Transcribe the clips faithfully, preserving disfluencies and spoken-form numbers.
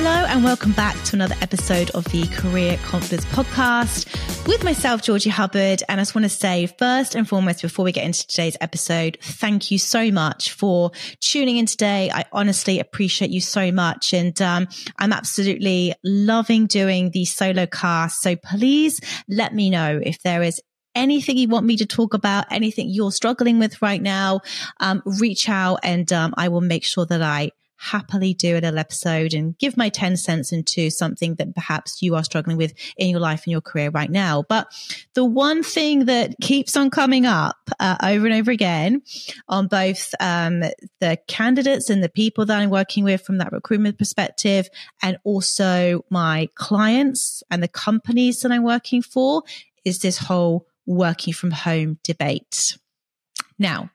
Hello and welcome back to another episode of the Career Confidence Podcast with myself, Georgie Hubbard. And I just want to say first and foremost, before we get into today's episode, thank you so much for tuning in today. I honestly appreciate you so much. And um, I'm absolutely loving doing the solo cast. So please let me know if there is anything you want me to talk about, anything you're struggling with right now, um, reach out and um, I will make sure that I happily do a little episode and give my ten cents into something that perhaps you are struggling with in your life and your career right now. But the one thing that keeps on coming up uh, over and over again on both um, the candidates and the people that I'm working with from that recruitment perspective, and also my clients and the companies that I'm working for, is this whole working from home debate. Now,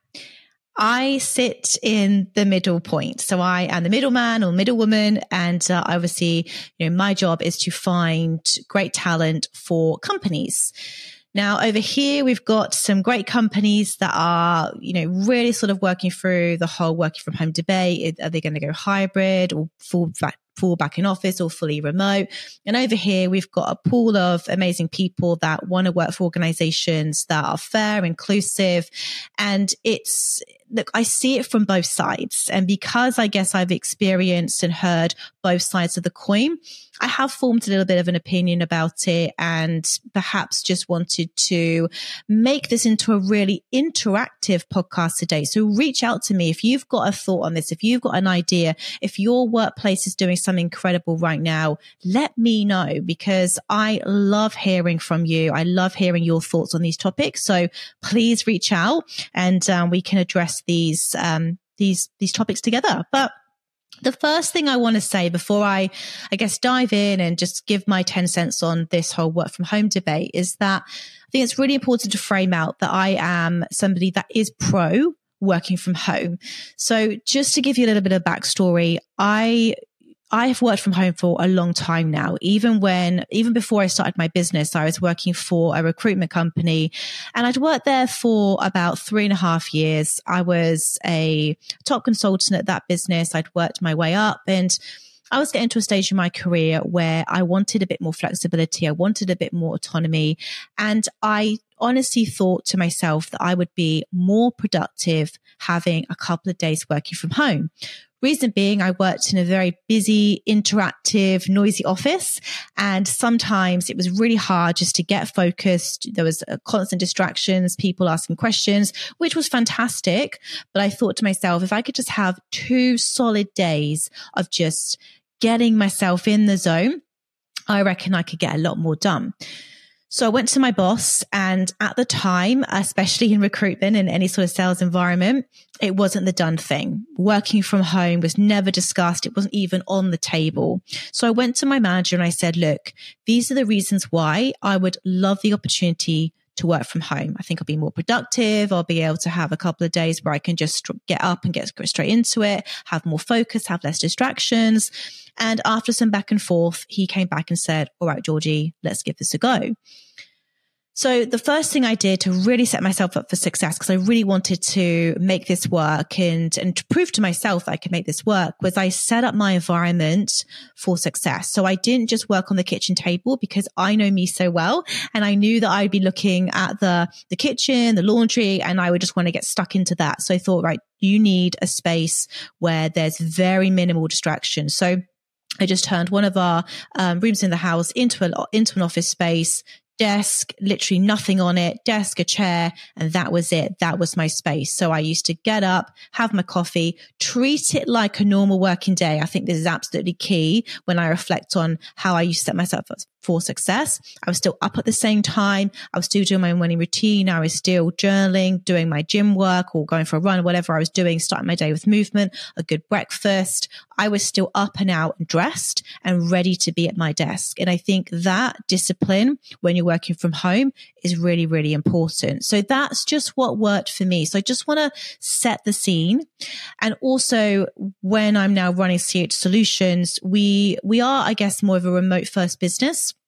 I sit in the middle point. So I am the middleman or middlewoman. And uh, obviously, you know, my job is to find great talent for companies. Now, over here, we've got some great companies that are, you know, really sort of working through the whole working from home debate. Are they going to go hybrid or full back? full back in office or fully remote? And over here, we've got a pool of amazing people that want to work for organizations that are fair, inclusive. And it's, look, I see it from both sides. And because I guess I've experienced and heard both sides of the coin, I have formed a little bit of an opinion about it and perhaps just wanted to make this into a really interactive podcast today. So reach out to me if you've got a thought on this, if you've got an idea, if your workplace is doing something incredible right now, let me know, because I love hearing from you. I love hearing your thoughts on these topics. So please reach out and um, we can address these, um, these, these topics together. But the first thing I want to say before I, I guess, dive in and just give my ten cents on this whole work from home debate is that I think it's really important to frame out that I am somebody that is pro working from home. So just to give you a little bit of backstory, I I have worked from home for a long time now. Even when, even before I started my business, I was working for a recruitment company and I'd worked there for about three and a half years. I was a top consultant at that business. I'd worked my way up and I was getting to a stage in my career where I wanted a bit more flexibility. I wanted a bit more autonomy. And I honestly thought to myself that I would be more productive having a couple of days working from home. Reason being, I worked in a very busy, interactive, noisy office. And sometimes it was really hard just to get focused. There was uh, constant distractions, people asking questions, which was fantastic. But I thought to myself, if I could just have two solid days of just getting myself in the zone, I reckon I could get a lot more done. So I went to my boss, and at the time, especially in recruitment and any sort of sales environment, it wasn't the done thing. Working from home was never discussed. It wasn't even on the table. So I went to my manager and I said, look, these are the reasons why I would love the opportunity to work from home. I think I'll be more productive. I'll be able to have a couple of days where I can just get up and get straight into it, have more focus, have less distractions. And after some back and forth, he came back and said, all right, Georgie, let's give this a go. So the first thing I did to really set myself up for success, because I really wanted to make this work and, and to prove to myself that I could make this work, was I set up my environment for success. So I didn't just work on the kitchen table because I know me so well. And I knew that I'd be looking at the, the kitchen, the laundry, and I would just want to get stuck into that. So I thought, right, you need a space where there's very minimal distraction. So I just turned one of our um, rooms in the house into a, into an office space. Desk, literally nothing on it, desk, a chair, and that was it. That was my space. So I used to get up, have my coffee, treat it like a normal working day. I think this is absolutely key when I reflect on how I used to set myself up for success. I was still up at the same time. I was still doing my morning routine. I was still journaling, doing my gym work or going for a run, whatever I was doing, starting my day with movement, a good breakfast. I was still up and out and dressed and ready to be at my desk. And I think that discipline when you're working from home is really, really important. So that's just what worked for me. So I just want to set the scene. And also when I'm now running C H Solutions, we, we are, I guess, more of a remote first business.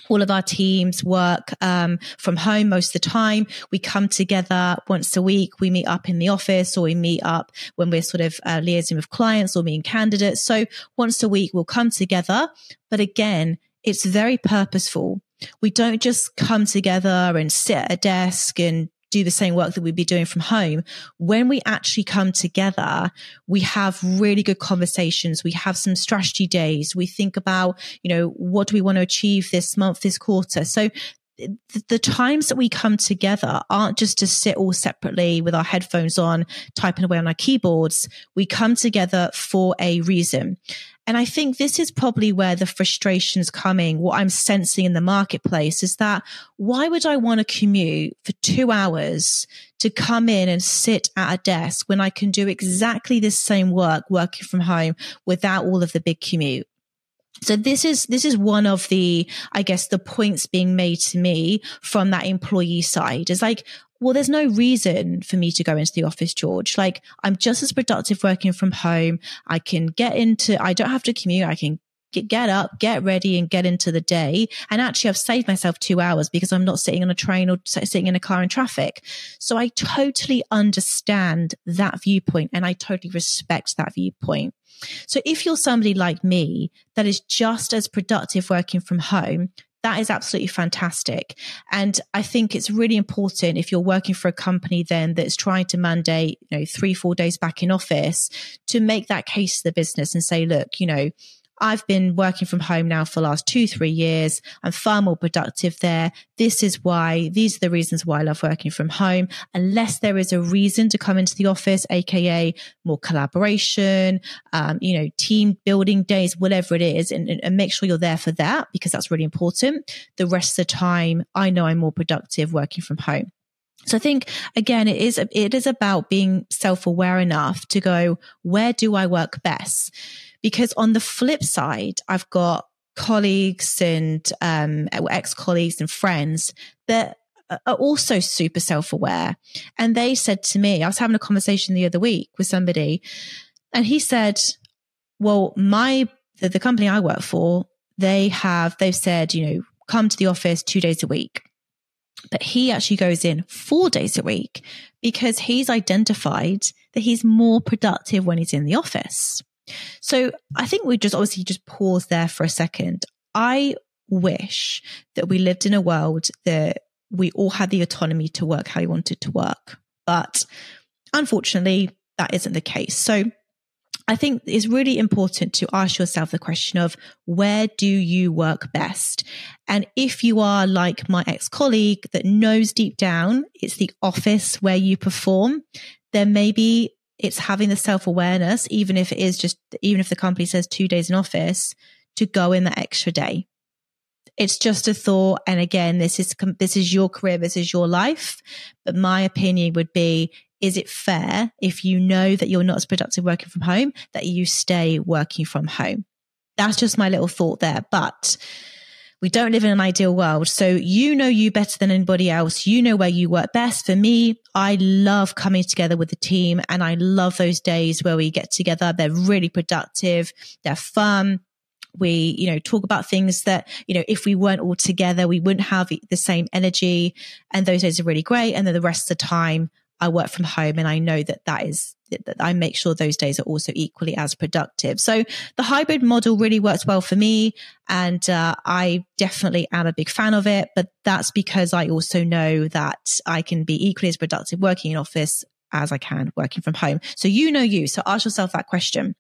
All of our teams work um, from home most of the time. We come together once a week. We meet up in the office, or we meet up when we're sort of uh, liaising with clients or meeting candidates. So once a week we'll come together. But again, it's very purposeful. We don't just come together and sit at a desk and do the same work that we'd be doing from home. When we actually come together, we have really good conversations. We have some strategy days. We think about, you know, what do we want to achieve this month, this quarter? So the, the times that we come together aren't just to sit all separately with our headphones on, typing away on our keyboards. We come together for a reason. And I think this is probably where the frustration's coming. What I'm sensing in the marketplace is that why would I want to commute for two hours to come in and sit at a desk when I can do exactly the same work working from home without all of the big commute? So this is, this is one of the, I guess, the points being made to me from that employee side is like, well, there's no reason for me to go into the office, George. Like, I'm just as productive working from home. I can get into, I don't have to commute. I can get, get up, get ready and get into the day. And actually I've saved myself two hours because I'm not sitting on a train or sitting in a car in traffic. So I totally understand that viewpoint and I totally respect that viewpoint. So if you're somebody like me that is just as productive working from home, that is absolutely fantastic. And I think it's really important if you're working for a company then that's trying to mandate, you know, three, four days back in office to make that case to the business and say, look, you know, I've been working from home now for the last two, three years. I'm far more productive there. This is why, these are the reasons why I love working from home. Unless there is a reason to come into the office, A K A more collaboration, um, you know, team building days, whatever it is, and, and make sure you're there for that because that's really important. The rest of the time, I know I'm more productive working from home. So I think, again, it is, it is about being self-aware enough to go, where do I work best? Because on the flip side, I've got colleagues and um, ex-colleagues and friends that are also super self-aware. And they said to me, I was having a conversation the other week with somebody, and he said, well, my, the, the company I work for, they have, they've said, you know, come to the office two days a week. But he actually goes in four days a week because he's identified that he's more productive when he's in the office. So I think we just obviously just pause there for a second. I wish that we lived in a world that we all had the autonomy to work how we wanted to work. But unfortunately, that isn't the case. So I think it's really important to ask yourself the question of where do you work best? And if you are like my ex-colleague that knows deep down it's the office where you perform, then maybe it's having the self-awareness, even if it is just, even if the company says two days in office, to go in that extra day. It's just a thought. And again, this is, this is your career, this is your life. But my opinion would be, is it fair if you know that you're not as productive working from home, that you stay working from home? That's just my little thought there. But we don't live in an ideal world. So you know you better than anybody else. You know where you work best. For me, I love coming together with the team and I love those days where we get together. They're really productive. They're fun. We, you know, talk about things that, you know, if we weren't all together, we wouldn't have the same energy. And those days are really great. And then the rest of the time, I work from home and I know that that is, that I make sure those days are also equally as productive. So the hybrid model really works well for me. And uh, I definitely am a big fan of it, but that's because I also know that I can be equally as productive working in office as I can working from home. So you know you, so ask yourself that question.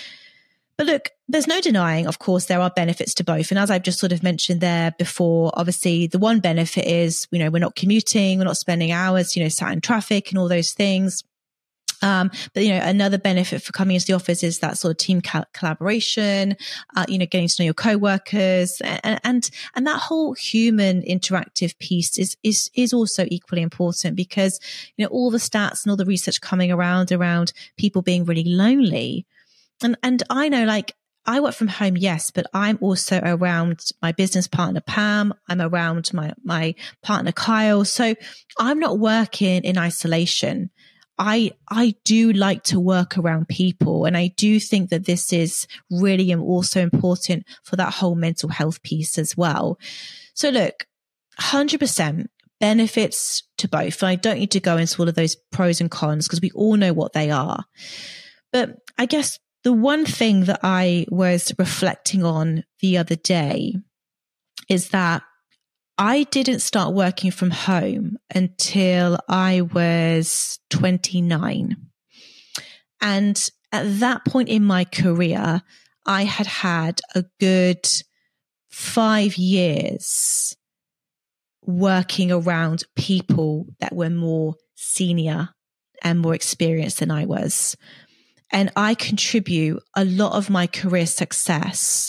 But look, there's no denying, of course, there are benefits to both. And as I've just sort of mentioned there before, obviously the one benefit is, you know, we're not commuting, we're not spending hours, you know, sat in traffic and all those things. Um, but, you know, another benefit for coming into the office is that sort of team co- collaboration, uh, you know, getting to know your coworkers and, and, and that whole human interactive piece is, is, is also equally important because, you know, all the stats and all the research coming around, around people being really lonely. And, and I know, like, I work from home, yes, but I'm also around my business partner, Pam. I'm around my, my partner, Kyle. So I'm not working in isolation. I, I do like to work around people. And I do think that this is really also important for that whole mental health piece as well. So look, one hundred percent benefits to both. I don't need to go into all of those pros and cons because we all know what they are. But I guess the one thing that I was reflecting on the other day is that I didn't start working from home until I was twenty-nine. And at that point in my career, I had had a good five years working around people that were more senior and more experienced than I was. And I contribute a lot of my career success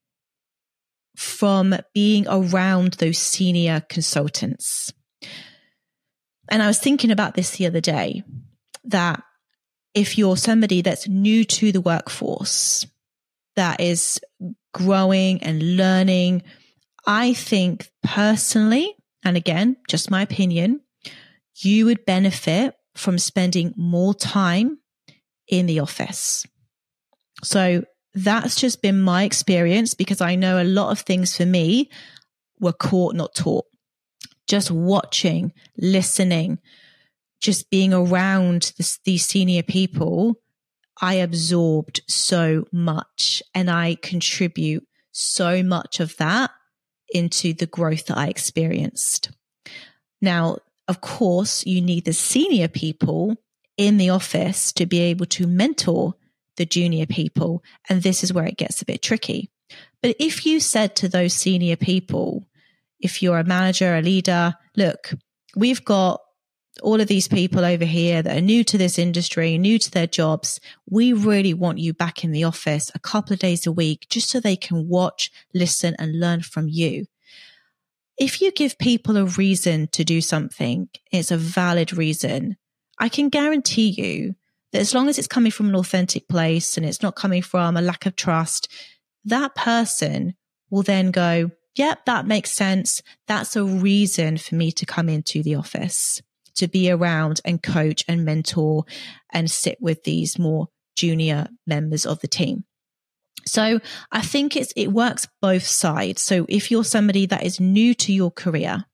from being around those senior consultants. And I was thinking about this the other day, that if you're somebody that's new to the workforce, that is growing and learning, I think personally, and again, just my opinion, you would benefit from spending more time in the office. So that's just been my experience, because I know a lot of things for me were caught, not taught. Just watching, listening, just being around this, these senior people, I absorbed so much, and I contribute so much of that into the growth that I experienced. Now, of course, you need the senior people in the office to be able to mentor the junior people. And this is where it gets a bit tricky. But if you said to those senior people, if you're a manager, a leader, look, we've got all of these people over here that are new to this industry, new to their jobs. We really want you back in the office a couple of days a week, just so they can watch, listen, and learn from you. If you give people a reason to do something, it's a valid reason, I can guarantee you that as long as it's coming from an authentic place and it's not coming from a lack of trust, that person will then go, yep, that makes sense. That's a reason for me to come into the office, to be around and coach and mentor and sit with these more junior members of the team. So I think it's, it works both sides. So if you're somebody that is new to your career,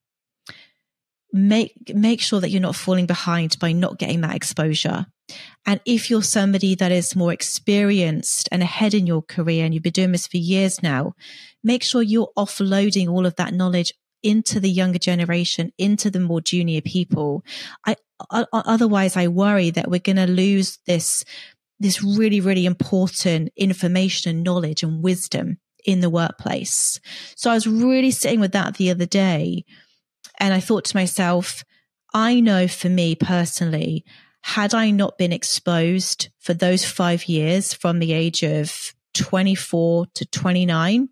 make, make sure that you're not falling behind by not getting that exposure. And if you're somebody that is more experienced and ahead in your career, and you've been doing this for years now, make sure you're offloading all of that knowledge into the younger generation, into the more junior people. I, I otherwise I worry that we're going to lose this, this really, really important information and knowledge and wisdom in the workplace. So I was really sitting with that the other day, and I thought to myself, I know for me personally, had I not been exposed for those five years from the age of twenty-four to twenty-nine,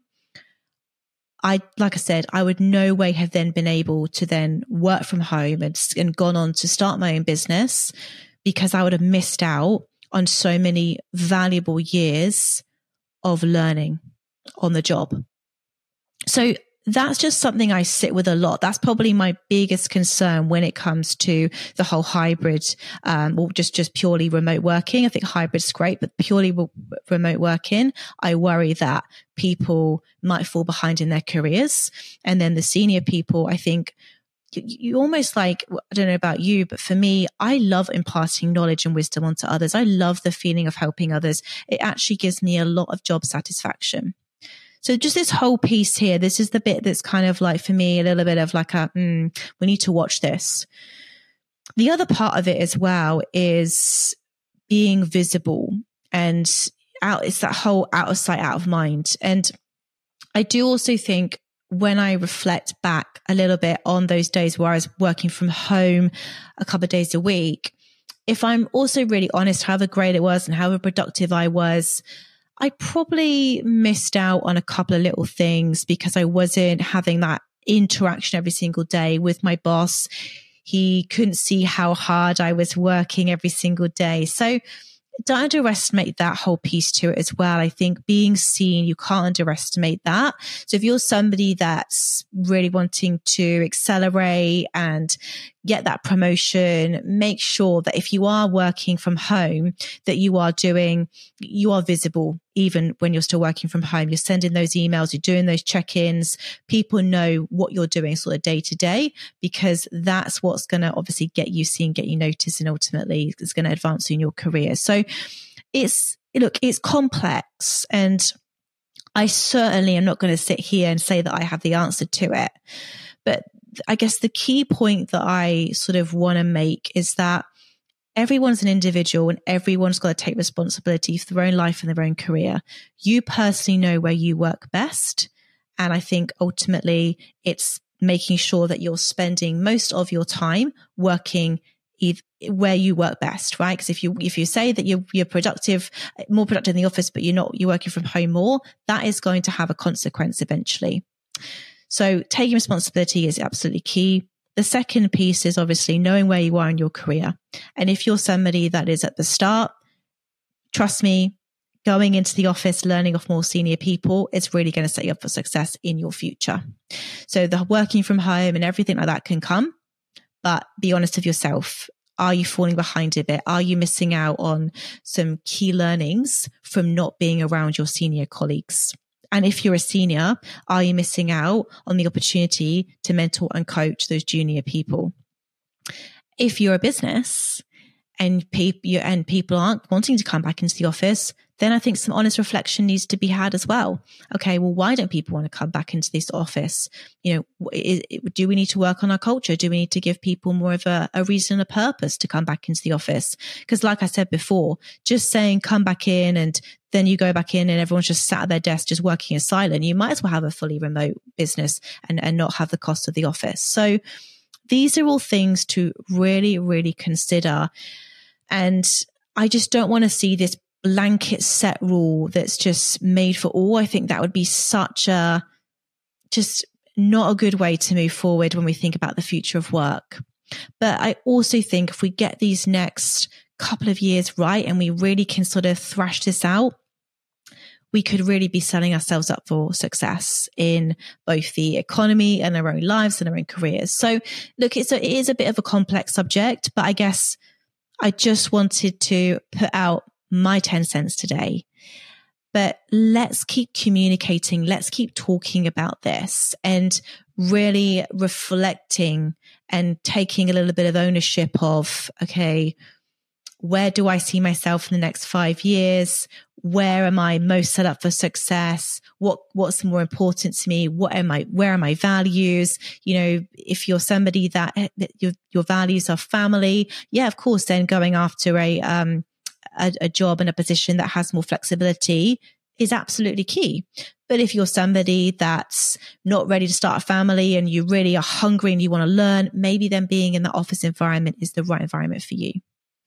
I, like I said, I would no way have then been able to then work from home and, and gone on to start my own business, because I would have missed out on so many valuable years of learning on the job. So that's just something I sit with a lot. That's probably my biggest concern when it comes to the whole hybrid, um, or just, just purely remote working. I think hybrid's great, but purely re- remote working, I worry that people might fall behind in their careers. And then the senior people, I think you, you almost like, I don't know about you, but for me, I love imparting knowledge and wisdom onto others. I love the feeling of helping others. It actually gives me a lot of job satisfaction. So just this whole piece here, this is the bit that's kind of like, for me, a little bit of like a, mm, we need to watch this. The other part of it as well is being visible, and out, it's that whole out of sight, out of mind. And I do also think when I reflect back a little bit on those days where I was working from home a couple of days a week, if I'm also really honest, however great it was and however productive I was, I probably missed out on a couple of little things because I wasn't having that interaction every single day with my boss. He couldn't see how hard I was working every single day. So don't underestimate that whole piece to it as well. I think being seen, you can't underestimate that. So if you're somebody that's really wanting to accelerate and get that promotion, make sure that if you are working from home, that you are doing, you are visible even when you're still working from home. You're sending those emails, you're doing those check-ins. People know what you're doing sort of day to day, because that's what's going to obviously get you seen, get you noticed, and ultimately it's going to advance you in your career. So it's, look, it's complex, and I certainly am not going to sit here and say that I have the answer to it. But I guess the key point that I sort of want to make is that everyone's an individual and everyone's got to take responsibility for their own life and their own career. You personally know where you work best. And I think ultimately it's making sure that you're spending most of your time working either where you work best, right? Because if you if you say that you're you're productive, more productive in the office, but you're not, you're working from home more, that is going to have a consequence eventually. So taking responsibility is absolutely key. The second piece is obviously knowing where you are in your career. And if you're somebody that is at the start, trust me, going into the office, learning off more senior people, it's really going to set you up for success in your future. So the working from home and everything like that can come, but be honest with yourself. Are you falling behind a bit? Are you missing out on some key learnings from not being around your senior colleagues? And if you're a senior, are you missing out on the opportunity to mentor and coach those junior people? If you're a business and people and people aren't wanting to come back into the office, then I think some honest reflection needs to be had as well. Okay, well, why don't people want to come back into this office? You know, is, do we need to work on our culture? Do we need to give people more of a, a reason and a purpose to come back into the office? Because like I said before, just saying come back in and then you go back in and everyone's just sat at their desk just working as silent, you might as well have a fully remote business and, and not have the cost of the office. So these are all things to really, really consider. And I just don't want to see this blanket set rule that's just made for all. I think that would be such a, just not a good way to move forward when we think about the future of work. But I also think if we get these next couple of years right and we really can sort of thrash this out, we could really be setting ourselves up for success in both the economy and our own lives and our own careers. So look, it's a, it is a bit of a complex subject, but I guess I just wanted to put out my ten cents today. But let's keep communicating. Let's keep talking about this and really reflecting and taking a little bit of ownership of, okay, where do I see myself in the next five years? Where am I most set up for success? What, what's more important to me? What am I, where are my values? You know, if you're somebody that, that your, your values are family, yeah, of course, then going after a, um, a, a job and a position that has more flexibility is absolutely key. But if you're somebody that's not ready to start a family and you really are hungry and you want to learn, maybe then being in the office environment is the right environment for you.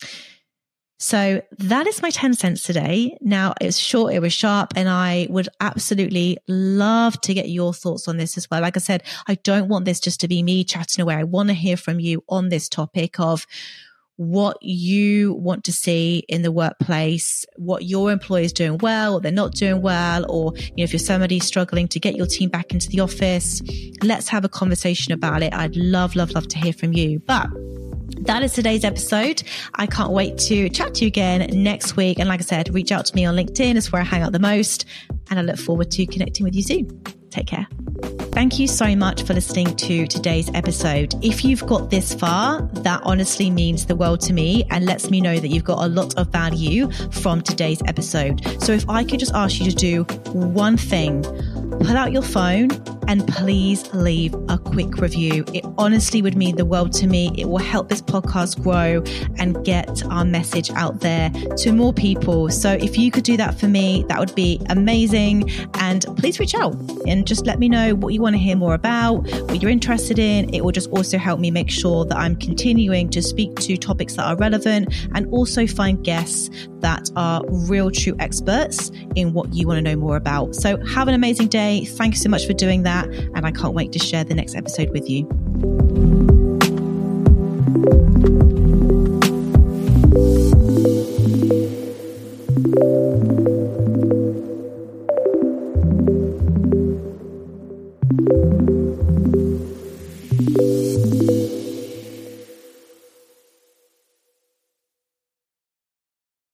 So that is my ten cents today. Now, it was short, it was sharp, and I would absolutely love to get your thoughts on this as well. Like I said, I don't want this just to be me chatting away. I want to hear from you on this topic of what you want to see in the workplace, what your employer is doing well, or they're not doing well, or you know, if you're somebody struggling to get your team back into the office, let's have a conversation about it. I'd love, love, love to hear from you. But that is today's episode. I can't wait to chat to you again next week. And like I said, reach out to me on LinkedIn. It's where I hang out the most. And I look forward to connecting with you soon. Take care. Thank you so much for listening to today's episode. If you've got this far, that honestly means the world to me and lets me know that you've got a lot of value from today's episode. So if I could just ask you to do one thing, pull out your phone and please leave a quick review. It honestly would mean the world to me. It will help this podcast grow and get our message out there to more people. So if you could do that for me, that would be amazing. And please reach out and just let me know what you want to hear more about, what you're interested in. It will just also help me make sure that I'm continuing to speak to topics that are relevant and also find guests that are real true experts in what you want to know more about. So have an amazing day. Thank you so much for doing that. And I can't wait to share the next episode with you.